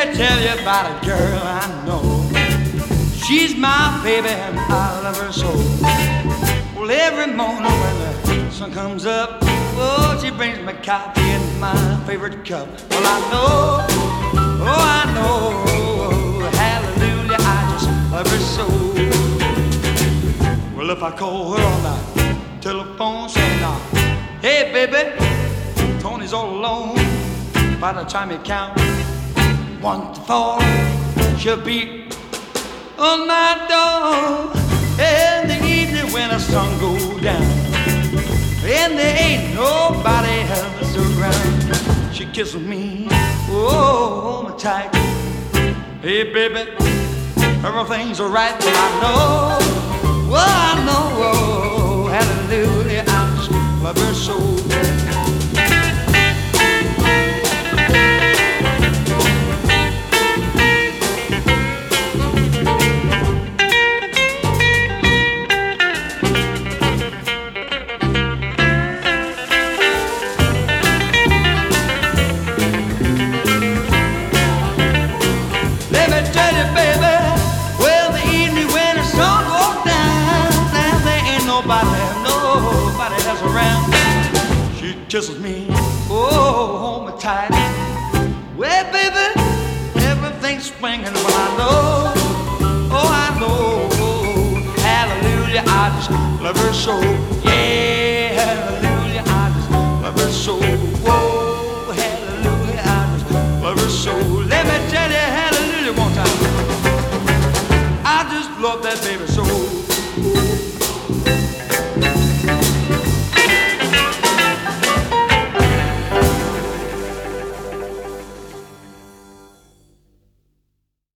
me tell you about a girl I know. She's my baby and I love her so. Well, every morning when the sun comes up, oh, she brings me coffee in my favorite cup. Well, I know, oh, I know, hallelujah, I just love her so. Well, if I call her on the telephone, say now, hey, baby, Tony's all alone. By the time you count 1 to 4, she'll be on my door. In the evening when the sun goes down, and there ain't nobody else around, she kisses me, oh, hold me tight. Hey, baby, everything's alright. Well, I know, well, I know, oh, hallelujah, I just love her so. Nobody else around. She kisses me, oh, hold me tight. Well, baby, everything's swinging. Well, I know, oh, I know, hallelujah, I just love her so. Yeah, hallelujah, I just love her so. Oh, hallelujah, I just love her so. Let me tell you, hallelujah, one time. I just love that baby so.